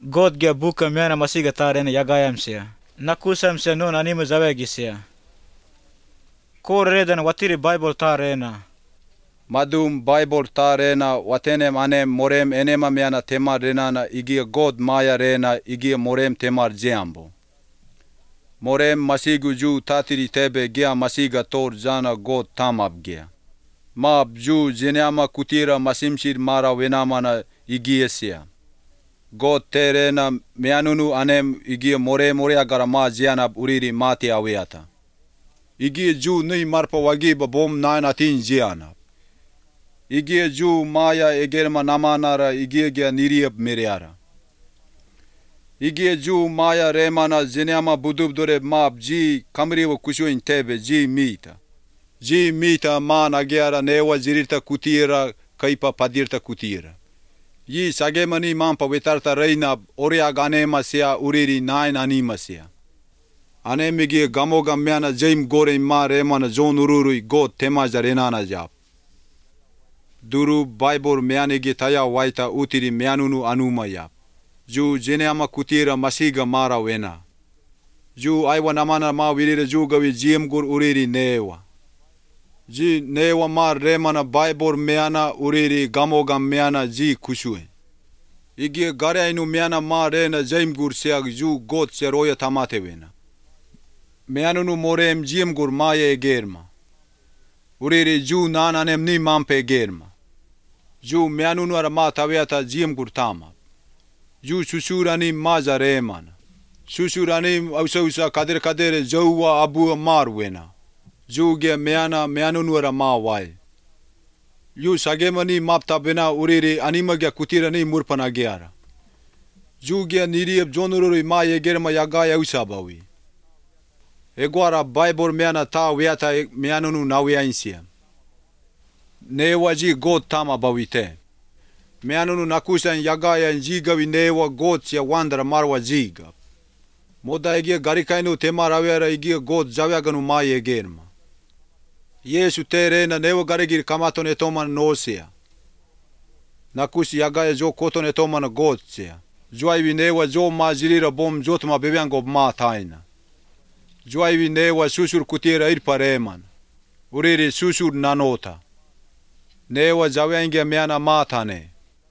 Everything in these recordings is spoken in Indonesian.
God gia buka miana masiga tarena yagayamsia. Nakusamsia non anima zavegisia. Kor redan watiri Bible tarena. Madum Bible tarena watenem anem morem enema miana temar renana igia God maya rena igia morem temar jeambo. Morem masigu ju tatiri tebe gia masiga tor jana God tamab gia. Mab ju jeneama kutira masimshir mara wenamana igia sia. God terena meanunu anem igia more agara ma jianab uriri mati aweata. Igia ju nui marpa wagiba bom naina tin jianab. Igia ju maya egerma namanara igia gia niriab mereara. Igia ju maya remana jeneama budubdore mab ji kamriwa kushuin tebe ji mita. Ji mita ma nagiara newa jirita kutira kaipa padirta kutira. Yi sagemani mampa wetarta reina oria ganema sia uriri nain anima sia. Anemigie gamoga meana jaim gore ma remana zon ururui God temaja renana jap. Duru Bible meanigi taya waita utiri meanunu anuma yap. Ju jeneama kutira masiga mara wena. Ju aiwa namana ma wirira ju gawi jiem gur uriri newa. Ji newa ma remana Bible meana uriri gamoga meana ji kushue. Igie gare ainu meana ma rena jaim gur seag ju God seroya tamate wena. Meanunu morem jiem gur maya egerma. Uriri ju nananem ni mampe egerma. Ju meanunu ara ma taweata jiem gur tama. Ju susurani maza remana. Susurani ausa kadere jauwa abua marwena. Ju ge meanunu ara ma wai. Ju sagemani mapta bena uriri anima ge kutirani murpana geara. Ju ge niriab jonururi ma egerma yagaya usabawi. Eguara Bible meana ta weata meanunu naweainsia. Newa ji God tama bawite. Meanunu nakusan yagaya jigawi newa God sia wandara marwa jiga. Moda egia garikainu temarawiara egia God zawiaganu mai egerma. Yesu terena newa garigir kamatone toman nosia. Nakusi yagaya jo kotone toman God sia. Joaiwi newa jo mazirira bom jotma bebiango ma taina. Joaiwi newa susur kutira irpareman. Uriri susur nanota. Newa zawiangia meana matane.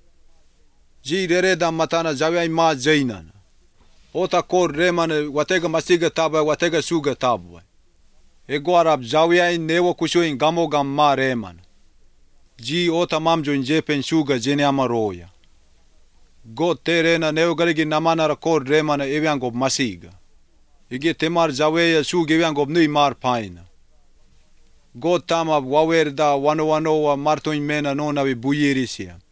Ji rereda matana zawiai ma jainana. Ota kor remane watega masiga tabwa watega suga tabwa. Eguarab zawiai newa kushuin gamogam ma remana. Ji ota mamjo injepen suga jeneama roya. God terena newa garigi namanara kor remana eviangob masiga. Ige temar zaweya suga eviangob nui mar paina. God tamab wawerda wano wa martoin mena nonavi buyirisia.